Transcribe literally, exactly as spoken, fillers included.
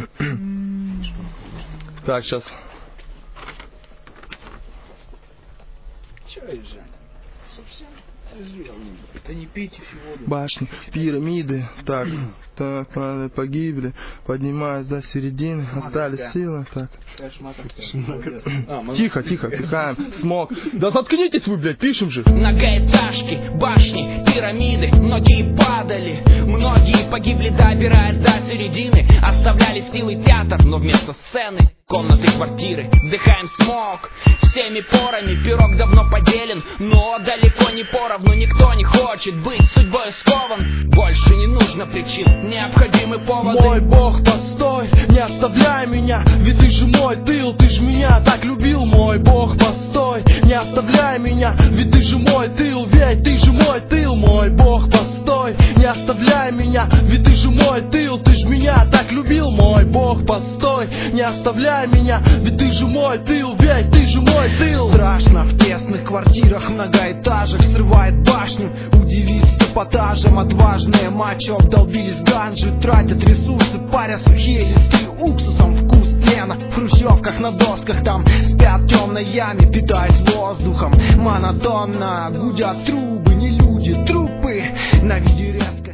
Так, сейчас. Че, Жень? Совсем озрел. Это не пейте всю воду. Башни, пирамиды, так, так, погибли, поднимаясь до середины, остались силы, так. Тихо, тихо, тихаем, смог. Да заткнитесь вы, блядь, пишем же. Многоэтажки, башни, пирамиды, многие падали, многие погибли, добираясь до середины, оставляли силы театр, но вместо сцены комнаты, квартиры, вдыхаем смог всеми порами, пирог давно поделен, но далеко не поровну, никто не хочет быть судьбой скован, больше не нужно причин, необходимы поводы. Мой бог, постой, не оставляй меня, ведь ты же мой тыл, ты же меня так любил. Мой бог, постой, не оставляй меня, ведь ты же мой тыл, ведь ты же мой тыл. Мой бог, постой, не оставляй меня, ведь ты же мой тыл, ты же меня так любил. Мой бог, постой, не оставляй меня, ведь ты же мой тыл, ведь ты же мой тыл. Страшно в тесных квартирах, многоэтажек, срывает башню, удивиться эпатажем. Отважные мачо обдолбились ганжи, тратят ресурсы, паря сухие листы уксусом, вкус тлена. В хрущевках на досках там спят в темной яме, питаясь воздухом монотонно. Гудят трубы, не люди, трупы на виде резко.